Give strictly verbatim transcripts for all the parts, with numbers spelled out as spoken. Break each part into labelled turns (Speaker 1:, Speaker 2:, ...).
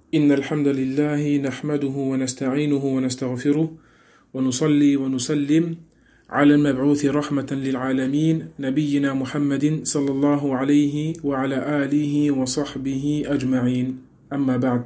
Speaker 1: إن الحمد لله نحمده ونستعينه ونستغفره ونصلي ونسلم على المبعوث رحمة للعالمين نبينا محمد صلى الله عليه وعلى آله وصحبه أجمعين أما بعد.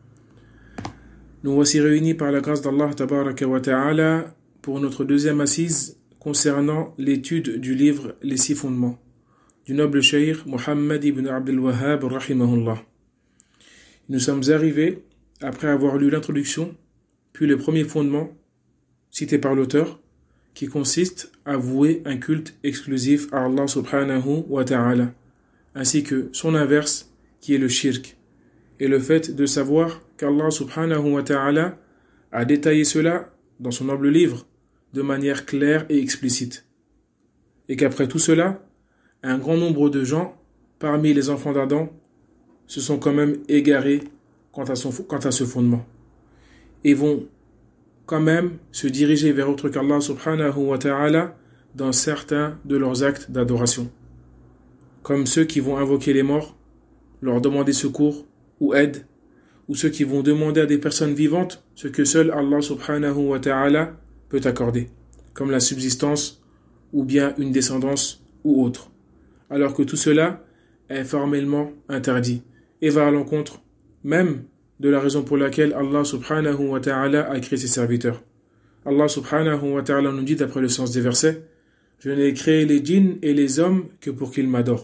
Speaker 1: Nous voici réunis par la grâce d'Allah tabaraka wa ta'ala pour notre deuxième assise concernant l'étude du livre Les Six Fondements du noble cheikh Muhammad ibn Abdul Wahhab rahimahullah. Nous sommes arrivés, après avoir lu l'introduction, puis le premier fondement, cité par l'auteur, qui consiste à vouer un culte exclusif à Allah subhanahu wa ta'ala, ainsi que son inverse, qui est le shirk, et le fait de savoir qu'Allah subhanahu wa ta'ala a détaillé cela dans son noble livre, de manière claire et explicite. Et qu'après tout cela, un grand nombre de gens, parmi les enfants d'Adam, se sont quand même égarés quant à, son, quant à ce fondement et vont quand même se diriger vers autre qu'Allah subhanahu wa ta'ala dans certains de leurs actes d'adoration, comme ceux qui vont invoquer les morts, leur demander secours ou aide, ou ceux qui vont demander à des personnes vivantes ce que seul Allah subhanahu wa ta'ala peut accorder, comme la subsistance ou bien une descendance ou autre, alors que tout cela est formellement interdit et va à l'encontre même de la raison pour laquelle Allah subhanahu wa ta'ala a créé ses serviteurs. Allah subhanahu wa ta'ala nous dit d'après le sens des versets: je n'ai créé les djinns et les hommes que pour qu'ils m'adorent.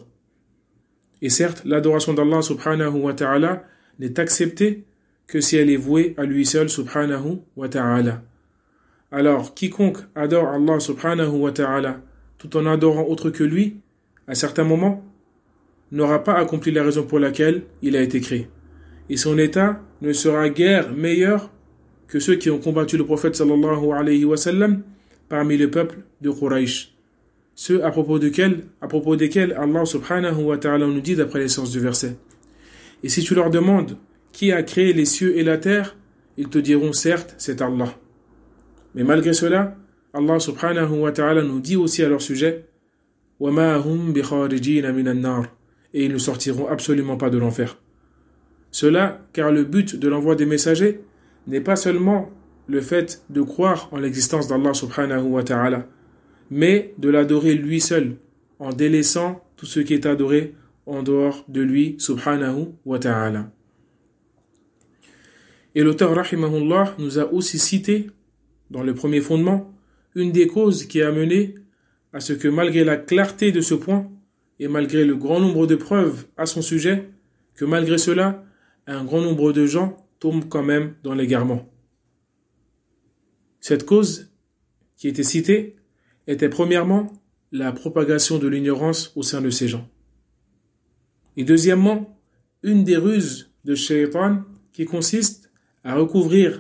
Speaker 1: Et certes, l'adoration d'Allah subhanahu wa ta'ala n'est acceptée que si elle est vouée à lui seul subhanahu wa ta'ala. Alors, quiconque adore Allah subhanahu wa ta'ala tout en adorant autre que lui, à certains moments, n'aura pas accompli la raison pour laquelle il a été créé. Et son état ne sera guère meilleur que ceux qui ont combattu le prophète sallallahu alayhi wa sallam parmi le peuple de Quraysh. Ceux à propos desquels, à propos desquels Allah subhanahu wa ta'ala nous dit d'après les sens du verset. Et si tu leur demandes qui a créé les cieux et la terre, ils te diront certes c'est Allah. Mais malgré cela, Allah subhanahu wa ta'ala nous dit aussi à leur sujet: wa ma hum bi kharijin min an-nar, et ils ne sortiront absolument pas de l'enfer. Cela car le but de l'envoi des messagers n'est pas seulement le fait de croire en l'existence d'Allah subhanahu wa ta'ala, mais de l'adorer lui seul, en délaissant tout ce qui est adoré en dehors de lui subhanahu wa ta'ala. Et l'auteur rahimahullah nous a aussi cité, dans le premier fondement, une des causes qui a mené à ce que malgré la clarté de ce point, et malgré le grand nombre de preuves à son sujet, que malgré cela, un grand nombre de gens tombent quand même dans l'égarement. Cette cause, qui était citée, était premièrement la propagation de l'ignorance au sein de ces gens. Et deuxièmement, une des ruses de Shaitan qui consiste à recouvrir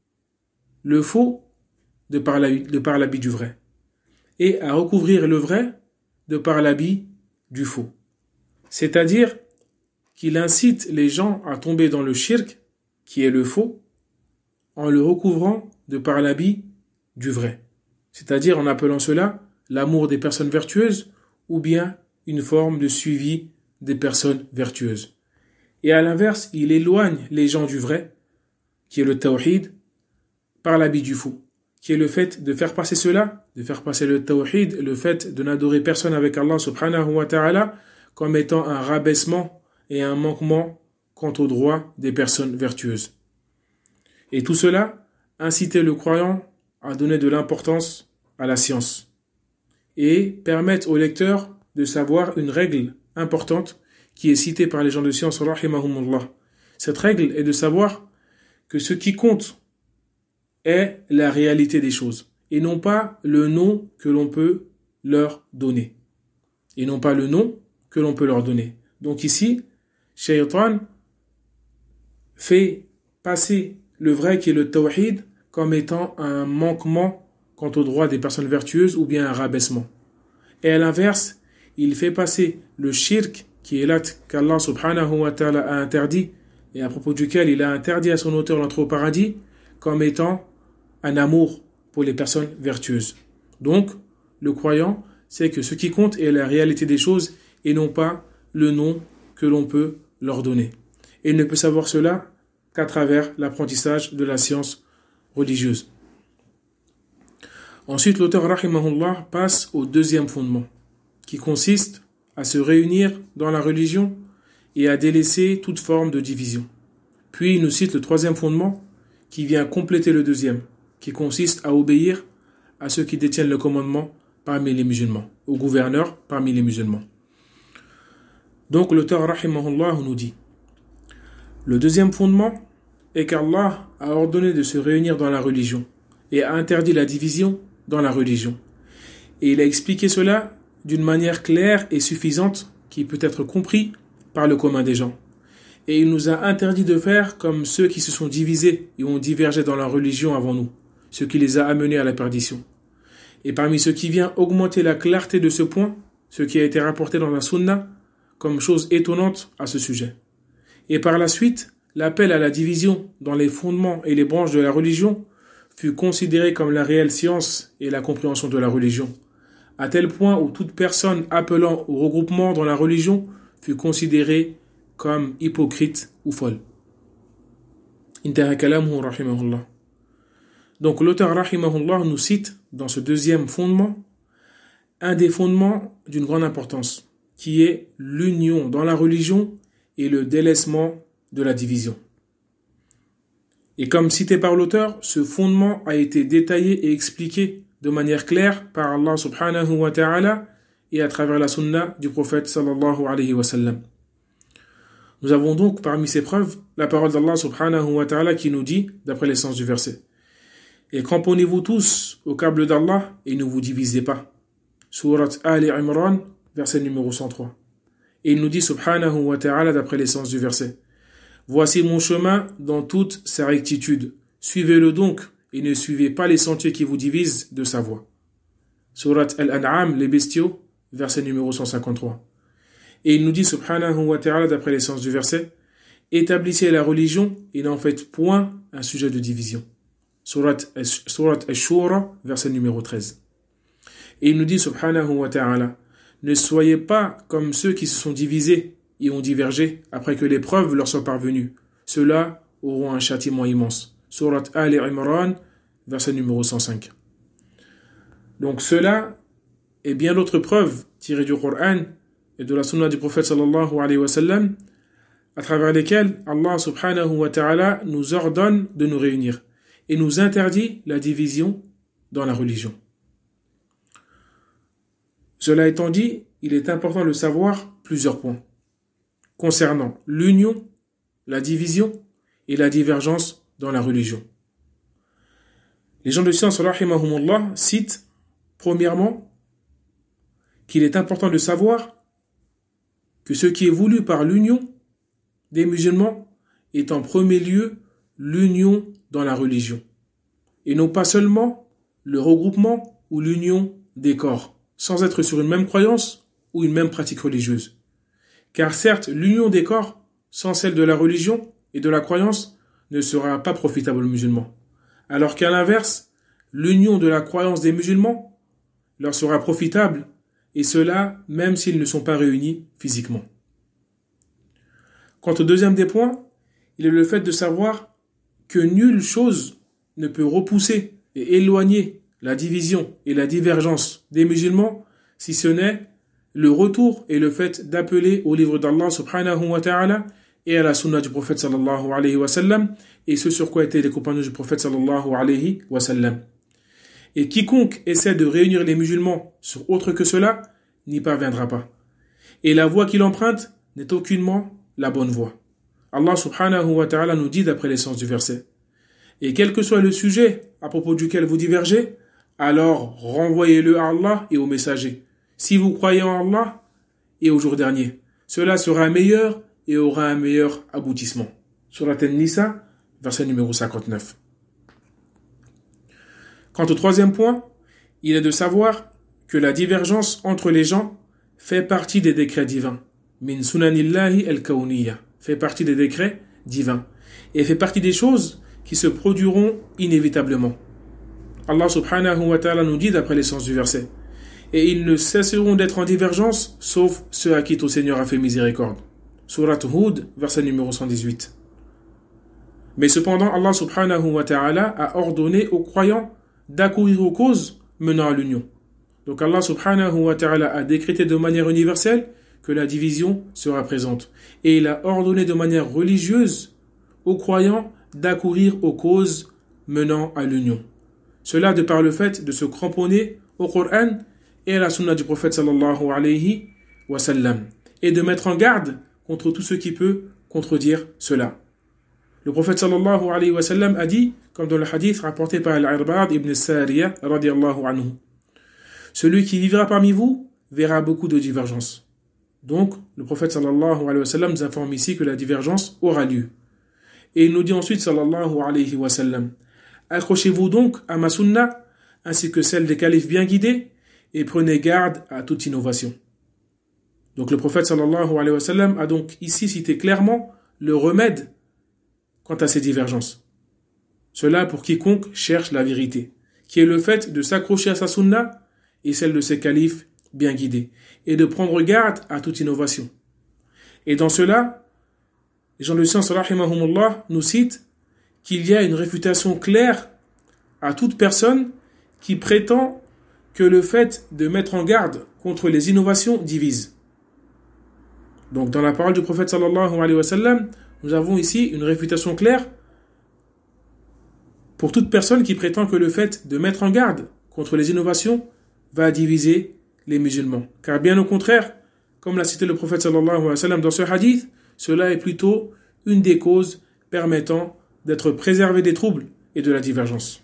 Speaker 1: le faux de par l'habit, de par l'habit du vrai, et à recouvrir le vrai de par l'habit du faux. C'est-à-dire qu'il incite les gens à tomber dans le shirk, qui est le faux, en le recouvrant de par l'habit du vrai. C'est-à-dire en appelant cela l'amour des personnes vertueuses ou bien une forme de suivi des personnes vertueuses. Et à l'inverse, il éloigne les gens du vrai, qui est le tawhid, par l'habit du faux, qui est le fait de faire passer cela, de faire passer le tawhid, le fait de n'adorer personne avec Allah subhanahu wa ta'ala, comme étant un rabaissement et un manquement quant aux droits des personnes vertueuses. Et tout cela incitait le croyant à donner de l'importance à la science et permettre au lecteur de savoir une règle importante qui est citée par les gens de science rahimahumullah. Cette règle est de savoir que ce qui compte est la réalité des choses et non pas le nom que l'on peut leur donner. Et non pas le nom que l'on peut leur donner. Donc ici, Shaitan fait passer le vrai qui est le tawhid comme étant un manquement quant aux droits des personnes vertueuses ou bien un rabaissement. Et à l'inverse, il fait passer le shirk qui est l'acte qu'Allah subhanahu wa ta'ala a interdit et à propos duquel il a interdit à son auteur d'entrer au paradis comme étant un amour pour les personnes vertueuses. Donc, le croyant sait que ce qui compte est la réalité des choses et non pas le nom que l'on peut leur donner. Et il ne peut savoir cela qu'à travers l'apprentissage de la science religieuse. Ensuite, l'auteur rahimahullah passe au deuxième fondement, qui consiste à se réunir dans la religion et à délaisser toute forme de division. Puis il nous cite le troisième fondement, qui vient compléter le deuxième, qui consiste à obéir à ceux qui détiennent le commandement parmi les musulmans, aux gouverneurs parmi les musulmans. Donc l'auteur rahimahullah nous dit, le deuxième fondement est qu'Allah a ordonné de se réunir dans la religion et a interdit la division dans la religion. Et il a expliqué cela d'une manière claire et suffisante qui peut être compris par le commun des gens. Et il nous a interdit de faire comme ceux qui se sont divisés et ont divergé dans la religion avant nous, ce qui les a amenés à la perdition. Et parmi ce qui vient augmenter la clarté de ce point, ce qui a été rapporté dans la sunna comme chose étonnante à ce sujet. Et par la suite, l'appel à la division dans les fondements et les branches de la religion fut considéré comme la réelle science et la compréhension de la religion, à tel point où toute personne appelant au regroupement dans la religion fut considérée comme hypocrite ou folle. Intaha kalamuhu rahimahullah. Donc l'auteur rahimahullah nous cite dans ce deuxième fondement un des fondements d'une grande importance, qui est l'union dans la religion et le délaissement de la division. Et comme cité par l'auteur, ce fondement a été détaillé et expliqué de manière claire par Allah subhanahu wa ta'ala et à travers la sunna du prophète sallallahu alayhi wa sallam. Nous avons donc parmi ces preuves la parole d'Allah subhanahu wa ta'ala qui nous dit, d'après l'essence du verset, « Et cramponnez-vous tous au câble d'Allah et ne vous divisez pas. » Surat Ali Imran, verset numéro cent trois. Et il nous dit subhanahu wa ta'ala d'après l'essence du verset, « Voici mon chemin dans toute sa rectitude. Suivez-le donc et ne suivez pas les sentiers qui vous divisent de sa voie. » Surat Al-An'am, les bestiaux, verset numéro cent cinquante-trois. Et il nous dit subhanahu wa ta'ala d'après l'essence du verset, « Établissez la religion et n'en faites point un sujet de division. » Surat Ash-Shura, verset numéro treize. Et il nous dit subhanahu wa ta'ala, « Ne soyez pas comme ceux qui se sont divisés et ont divergé après que les preuves leur soient parvenues. Ceux-là auront un châtiment immense. » Surat Ali Imran, verset numéro cent cinq. Donc cela est bien d'autres preuves tirées du Coran et de la sunna du prophète sallallahu alayhi wa sallam, à travers lesquelles Allah subhanahu wa ta'ala nous ordonne de nous réunir et nous interdit la division dans la religion. Cela étant dit, il est important de savoir plusieurs points concernant l'union, la division et la divergence dans la religion. Les gens de science, rahimahumullah, citent premièrement qu'il est important de savoir que ce qui est voulu par l'union des musulmans est en premier lieu l'union dans la religion, et non pas seulement le regroupement ou l'union des corps, sans être sur une même croyance ou une même pratique religieuse. Car certes, l'union des corps, sans celle de la religion et de la croyance, ne sera pas profitable aux musulmans. Alors qu'à l'inverse, l'union de la croyance des musulmans leur sera profitable, et cela même s'ils ne sont pas réunis physiquement. Quant au deuxième des points, il est le fait de savoir que nulle chose ne peut repousser et éloigner la division et la divergence des musulmans, si ce n'est le retour et le fait d'appeler au livre d'Allah subhanahu wa ta'ala et à la sunna du prophète sallallahu alayhi wa sallam, et ce sur quoi étaient les compagnons du prophète sallallahu alayhi wa sallam. Et quiconque essaie de réunir les musulmans sur autre que cela n'y parviendra pas. Et la voie qu'il emprunte n'est aucunement la bonne voie. Allah subhanahu wa ta'ala nous dit d'après l'essence du verset, « Et quel que soit le sujet à propos duquel vous divergez, alors renvoyez-le à Allah et aux messagers. Si vous croyez en Allah et au jour dernier, cela sera meilleur et aura un meilleur aboutissement. » Surat An-Nisa, verset numéro cinquante-neuf. Quant au troisième point, il est de savoir que la divergence entre les gens fait partie des décrets divins. Min sunanillahi al-kawniyya, fait partie des décrets divins et fait partie des choses qui se produiront inévitablement. Allah subhanahu wa ta'ala nous dit d'après l'essence du verset, « Et ils ne cesseront d'être en divergence, sauf ceux à qui ton Seigneur a fait miséricorde. » Surat Hud, verset numéro cent dix-huit. Mais cependant, Allah subhanahu wa ta'ala a ordonné aux croyants d'accourir aux causes menant à l'union. Donc Allah subhanahu wa ta'ala a décrété de manière universelle que la division sera présente. Et il a ordonné de manière religieuse aux croyants d'accourir aux causes menant à l'union. Cela de par le fait de se cramponner au Coran et à la sunna du prophète sallallahu alayhi wa sallam, et de mettre en garde contre tout ce qui peut contredire cela. Le prophète sallallahu alayhi wa sallam a dit, comme dans le hadith rapporté par Al-Irbad ibn Sariya radiyallahu anhu, celui qui vivra parmi vous verra beaucoup de divergences. Donc, le prophète sallallahu alayhi wa sallam nous informe ici que la divergence aura lieu. Et il nous dit ensuite sallallahu alayhi wa sallam, accrochez-vous donc à ma sunna, ainsi que celle des califes bien guidés, et prenez garde à toute innovation. Donc le prophète sallallahu alayhi wa sallam a donc ici cité clairement le remède quant à ces divergences. Cela pour quiconque cherche la vérité, qui est le fait de s'accrocher à sa sunna et celle de ses califes bien guidés, et de prendre garde à toute innovation. Et dans cela, les gens de science rahimahumullah nous citent qu'il y a une réfutation claire à toute personne qui prétend que le fait de mettre en garde contre les innovations divise. Donc dans la parole du prophète sallallahu alayhi wa sallam, nous avons ici une réfutation claire pour toute personne qui prétend que le fait de mettre en garde contre les innovations va diviser les musulmans. Car bien au contraire, comme l'a cité le prophète sallallahu alayhi wa sallam dans ce hadith, cela est plutôt une des causes permettant d'être préservé des troubles et de la divergence.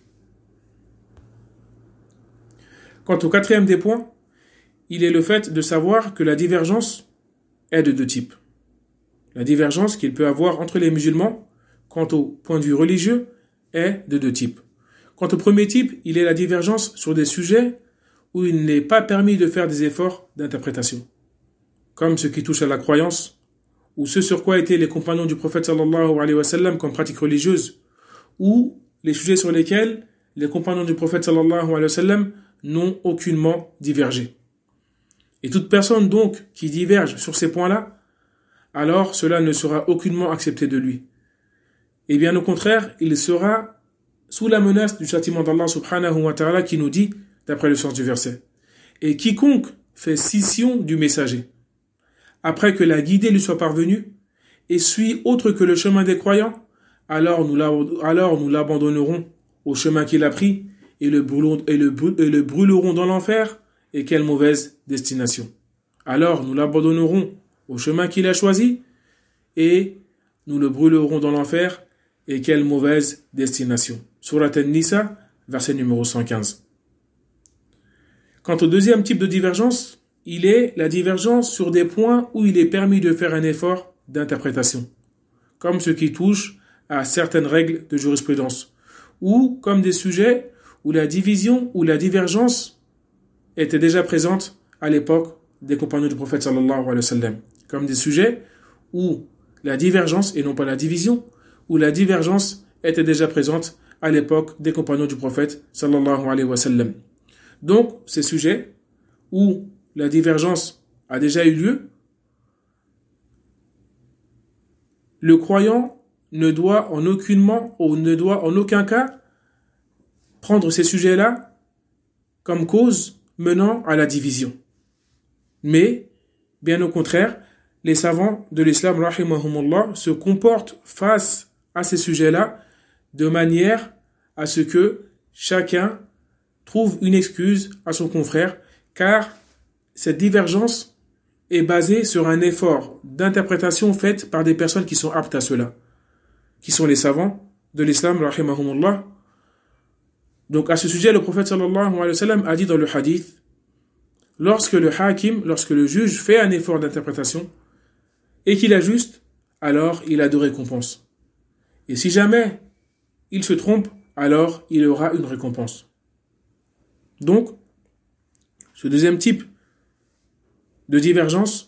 Speaker 1: Quant au quatrième des points, il est le fait de savoir que la divergence est de deux types. La divergence qu'il peut avoir entre les musulmans, quant au point de vue religieux, est de deux types. Quant au premier type, il est la divergence sur des sujets où il n'est pas permis de faire des efforts d'interprétation, comme ce qui touche à la croyance, ou ce sur quoi étaient les compagnons du prophète sallallahu alayhi wa sallam comme pratique religieuse, ou les sujets sur lesquels les compagnons du prophète sallallahu alayhi wa sallam n'ont aucunement divergé. Et toute personne donc qui diverge sur ces points-là, alors cela ne sera aucunement accepté de lui. Et bien au contraire, il sera sous la menace du châtiment d'Allah subhanahu wa ta'ala qui nous dit, d'après le sens du verset, et quiconque fait scission du messager, après que la guidée lui soit parvenue, et suit autre que le chemin des croyants, alors nous, alors nous l'abandonnerons au chemin qu'il a pris, et le, brûlerons, et, le, et le brûlerons dans l'enfer, et quelle mauvaise destination. Alors nous l'abandonnerons au chemin qu'il a choisi, et nous le brûlerons dans l'enfer, et quelle mauvaise destination. Surat An-Nisa, verset numéro cent quinze. Quant au deuxième type de divergence, il est la divergence sur des points où il est permis de faire un effort d'interprétation, comme ce qui touche à certaines règles de jurisprudence, ou comme des sujets où la division ou la divergence était déjà présente à l'époque des compagnons du prophète sallallahu alayhi wa sallam, comme des sujets où la divergence, et non pas la division, où la divergence était déjà présente à l'époque des compagnons du prophète sallallahu alayhi wa sallam. Donc, ces sujets où la divergence a déjà eu lieu, le croyant ne doit en aucunement ou ne doit en aucun cas prendre ces sujets-là comme cause menant à la division. Mais, bien au contraire, les savants de l'islam, rahimahumullah, se comportent face à ces sujets-là de manière à ce que chacun trouve une excuse à son confrère, car cette divergence est basée sur un effort d'interprétation fait par des personnes qui sont aptes à cela, qui sont les savants de l'islam, rahimahumullah. Donc à ce sujet, le prophète sallallahu alayhi wa sallam a dit dans le hadith, lorsque le hakim, lorsque le juge fait un effort d'interprétation et qu'il ajuste, alors il a deux récompenses. Et si jamais il se trompe, alors il aura une récompense. Donc, ce deuxième type de divergence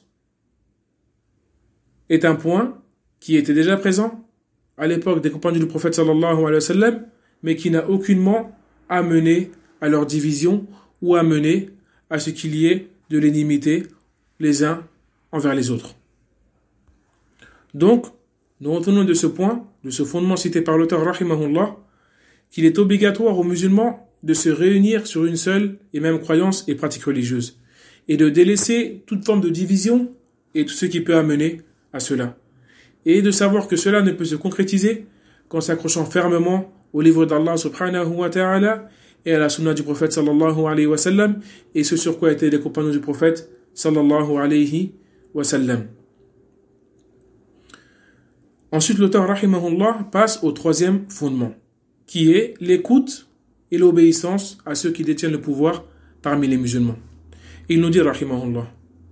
Speaker 1: est un point qui était déjà présent à l'époque des compagnons du prophète sallallahu alayhi wa sallam, mais qui n'a aucunement amené à leur division ou amené à ce qu'il y ait de l'inimité les uns envers les autres. Donc, nous retenons de ce point, de ce fondement cité par l'auteur rahimahullah, qu'il est obligatoire aux musulmans de se réunir sur une seule et même croyance et pratique religieuse, et de délaisser toute forme de division et tout ce qui peut amener à cela, et de savoir que cela ne peut se concrétiser qu'en s'accrochant fermement au livre d'Allah subhanahu wa ta'ala et à la sunna du prophète sallallahu alayhi wa sallam, et ce sur quoi étaient les compagnons du prophète sallallahu alayhi wa sallam. Ensuite, l'auteur rahimahullah passe au troisième fondement, qui est l'écoute et l'obéissance à ceux qui détiennent le pouvoir parmi les musulmans. Il nous dit rahimahullah: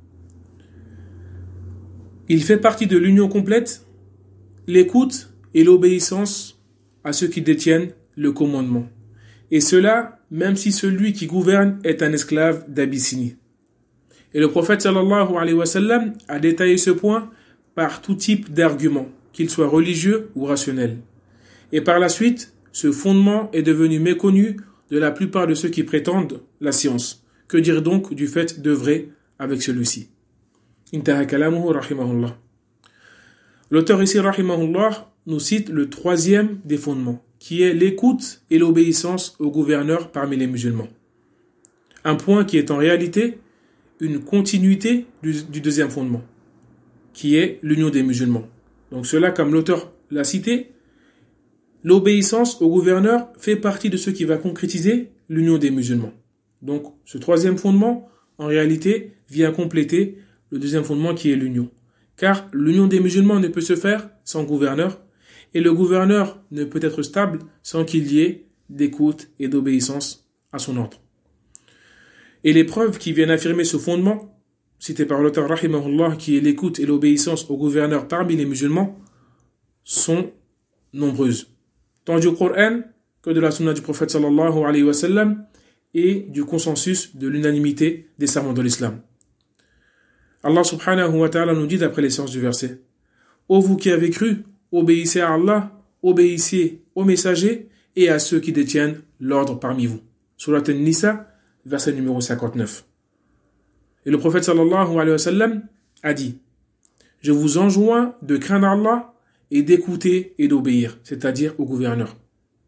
Speaker 1: il fait partie de l'union complète l'écoute et l'obéissance à ceux qui détiennent le commandement. Et cela, même si celui qui gouverne est un esclave d'Abyssinie. Et le prophète sallallahu alayhi wa sallam a détaillé ce point par tout type d'arguments, qu'ils soient religieux ou rationnels. Et par la suite, ce fondement est devenu méconnu de la plupart de ceux qui prétendent la science. Que dire donc du fait d'œuvrer avec celui-ci? Intaha kalamuhu rahimahullah. L'auteur ici rahimahullah nous cite le troisième des fondements, qui est l'écoute et l'obéissance au gouverneur parmi les musulmans. Un point qui est en réalité une continuité du, du deuxième fondement, qui est l'union des musulmans. Donc cela, comme l'auteur l'a cité, l'obéissance au gouverneur fait partie de ce qui va concrétiser l'union des musulmans. Donc ce troisième fondement, en réalité, vient compléter le deuxième fondement qui est l'union. Car l'union des musulmans ne peut se faire sans gouverneur, et le gouverneur ne peut être stable sans qu'il y ait d'écoute et d'obéissance à son ordre. Et les preuves qui viennent affirmer ce fondement, cité par l'auteur rahimahullah, qui est l'écoute et l'obéissance au gouverneur parmi les musulmans, sont nombreuses, tant du Coran que de la sunna du prophète sallallahu alayhi wa sallam et du consensus de l'unanimité des savants de l'islam. Allah subhanahu wa ta'ala nous dit d'après les sens du verset: ô vous qui avez cru, obéissez à Allah, obéissez aux messagers et à ceux qui détiennent l'ordre parmi vous. Surat An-Nisa, verset numéro cinquante-neuf. Et le prophète sallallahu alayhi wa sallam a dit: je vous enjoins de craindre Allah et d'écouter et d'obéir, c'est-à-dire au gouverneur.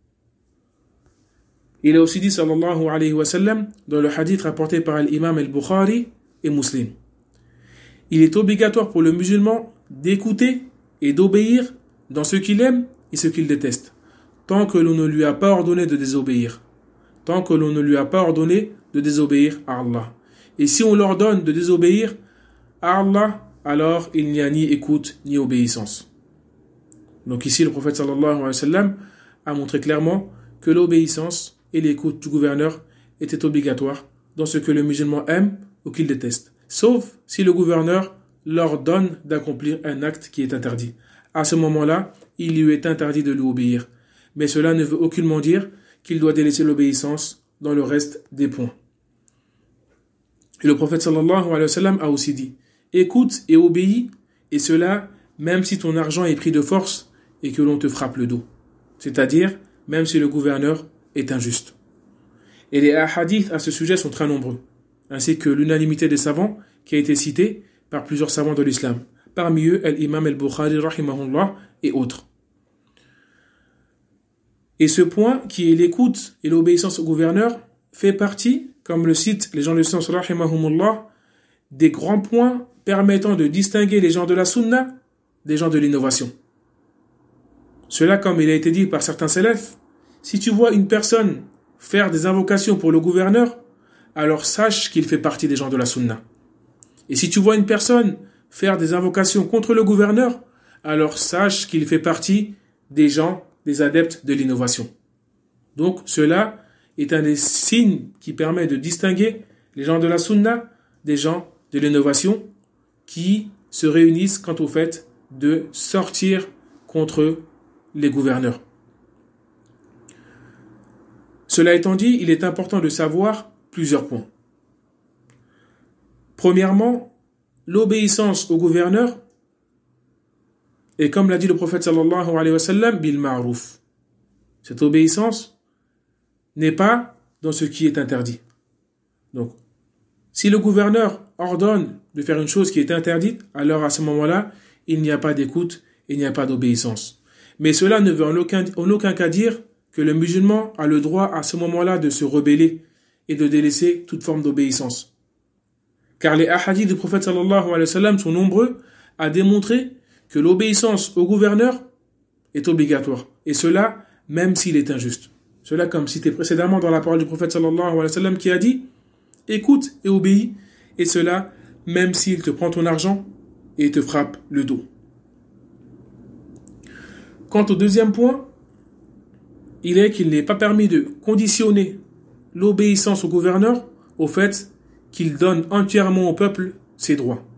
Speaker 1: Il a aussi dit sallallahu alayhi wa sallam dans le hadith rapporté par l'imam al-Bukhari et Muslim: il est obligatoire pour le musulman d'écouter et d'obéir dans ce qu'il aime et ce qu'il déteste, tant que l'on ne lui a pas ordonné de désobéir, tant que l'on ne lui a pas ordonné de désobéir à Allah. Et si on l'ordonne de désobéir à Allah, alors il n'y a ni écoute ni obéissance. Donc ici, le prophète sallallahu alayhi wa sallam a montré clairement que l'obéissance et l'écoute du gouverneur étaient obligatoires dans ce que le musulman aime ou qu'il déteste, sauf si le gouverneur leur donne d'accomplir un acte qui est interdit. À ce moment-là, il lui est interdit de lui obéir. Mais cela ne veut aucunement dire qu'il doit délaisser l'obéissance dans le reste des points. Et le prophète sallallahu alayhi wa sallam a aussi dit: écoute et obéis, et cela même si ton argent est pris de force et que l'on te frappe le dos. C'est-à-dire, même si le gouverneur est injuste. Et les hadiths à ce sujet sont très nombreux, ainsi que l'unanimité des savants qui a été citée par plusieurs savants de l'islam. Parmi eux, l'imam al-Bukhari rahimahullah et autres. Et ce point, qui est l'écoute et l'obéissance au gouverneur, fait partie, comme le citent les gens de science rahimahumullah, des grands points permettant de distinguer les gens de la sunna des gens de l'innovation. Cela, comme il a été dit par certains salafs, si tu vois une personne faire des invocations pour le gouverneur, alors sache qu'il fait partie des gens de la sunna. Et si tu vois une personne faire des invocations contre le gouverneur, alors sache qu'il fait partie des gens, des adeptes de l'innovation. Donc cela est un des signes qui permet de distinguer les gens de la sunna des gens de l'innovation qui se réunissent quant au fait de sortir contre les gouverneurs. Cela étant dit, il est important de savoir plusieurs points. Premièrement, l'obéissance au gouverneur est, comme l'a dit le prophète sallallahu alayhi wa sallam, bil ma'ruf. Cette obéissance n'est pas dans ce qui est interdit. Donc, si le gouverneur ordonne de faire une chose qui est interdite, alors à ce moment-là, il n'y a pas d'écoute, il n'y a pas d'obéissance. Mais cela ne veut en aucun, en aucun cas dire que le musulman a le droit à ce moment-là de se rebeller et de délaisser toute forme d'obéissance. Car les hadiths du prophète sallallahu alayhi wa sallam sont nombreux à démontrer que l'obéissance au gouverneur est obligatoire. Et cela, même s'il est injuste. Cela, comme cité précédemment dans la parole du prophète sallallahu alayhi wa sallam qui a dit « Écoute et obéis » et cela, même s'il te prend ton argent et te frappe le dos. Quant au deuxième point, il est qu'il n'est pas permis de conditionner l'obéissance au gouverneur au fait qu'il donne entièrement au peuple ses droits.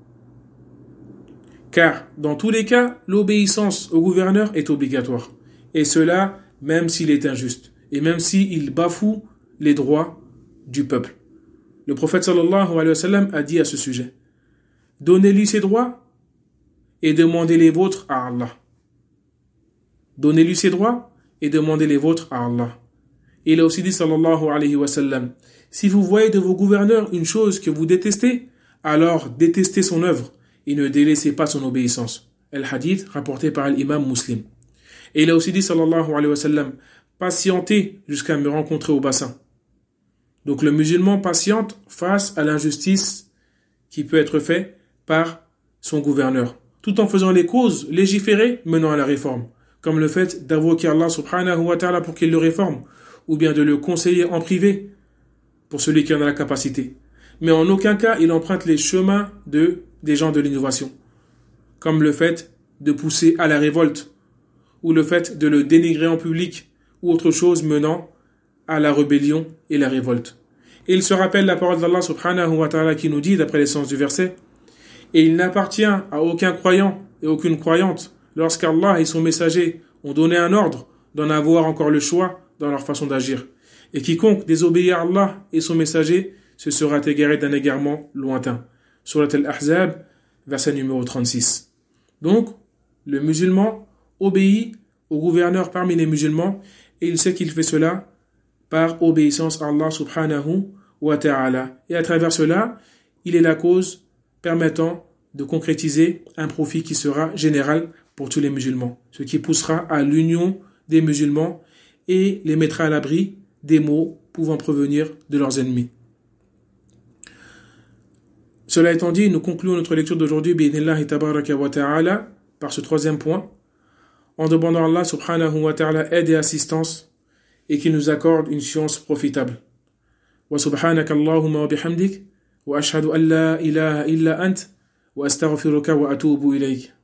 Speaker 1: Car, dans tous les cas, l'obéissance au gouverneur est obligatoire. Et cela, même s'il est injuste. Et même s'il bafoue les droits du peuple. Le prophète sallallahu alayhi wa sallam a dit à ce sujet, « Donnez-lui ses droits et demandez les vôtres à Allah. » Donnez-lui ses droits et demandez les vôtres à Allah. Et il a aussi dit sallallahu alayhi wa sallam, « Si vous voyez de vos gouverneurs une chose que vous détestez, alors détestez son œuvre et ne délaissez pas son obéissance. » El-Hadith rapporté par l'imam Muslim. Et il a aussi dit sallallahu alayhi wa sallam, « Patientez jusqu'à me rencontrer au bassin. » Donc le musulman patiente face à l'injustice qui peut être faite par son gouverneur, tout en faisant les causes légiférées menant à la réforme, comme le fait d'invoquer Allah subhanahu wa ta'ala pour qu'il le réforme, ou bien de le conseiller en privé pour celui qui en a la capacité. Mais en aucun cas il emprunte les chemins de, des gens de l'innovation, comme le fait de pousser à la révolte, ou le fait de le dénigrer en public, ou autre chose menant à la rébellion et la révolte. Et il se rappelle la parole d'Allah subhanahu wa ta'ala qui nous dit, d'après les sens du verset, « Et il n'appartient à aucun croyant et aucune croyante, lorsqu'Allah et son messager ont donné un ordre, d'en avoir encore le choix dans leur façon d'agir. Et quiconque désobéit à Allah et son messager, se sera égaré d'un égarement lointain. » Surat Al-Ahzab, verset numéro trente-six. Donc, le musulman obéit au gouverneur parmi les musulmans, et il sait qu'il fait cela par obéissance à Allah subhanahu wa ta'ala. Et à travers cela, il est la cause permettant de concrétiser un profit qui sera général pour tous les musulmans, ce qui poussera à l'union des musulmans et les mettra à l'abri des maux pouvant provenir de leurs ennemis. Cela étant dit, nous concluons notre lecture d'aujourd'hui bi'idhnillahi tabaraka wa ta'ala par ce troisième point, en demandant à Allah subhanahu wa ta'ala aide et assistance et qu'il nous accorde une science profitable. Wa subhanaka Allahumma wa bihamdik wa ashhadu an la ilaha illa ant wa astaghfiruka wa atubu ilayk.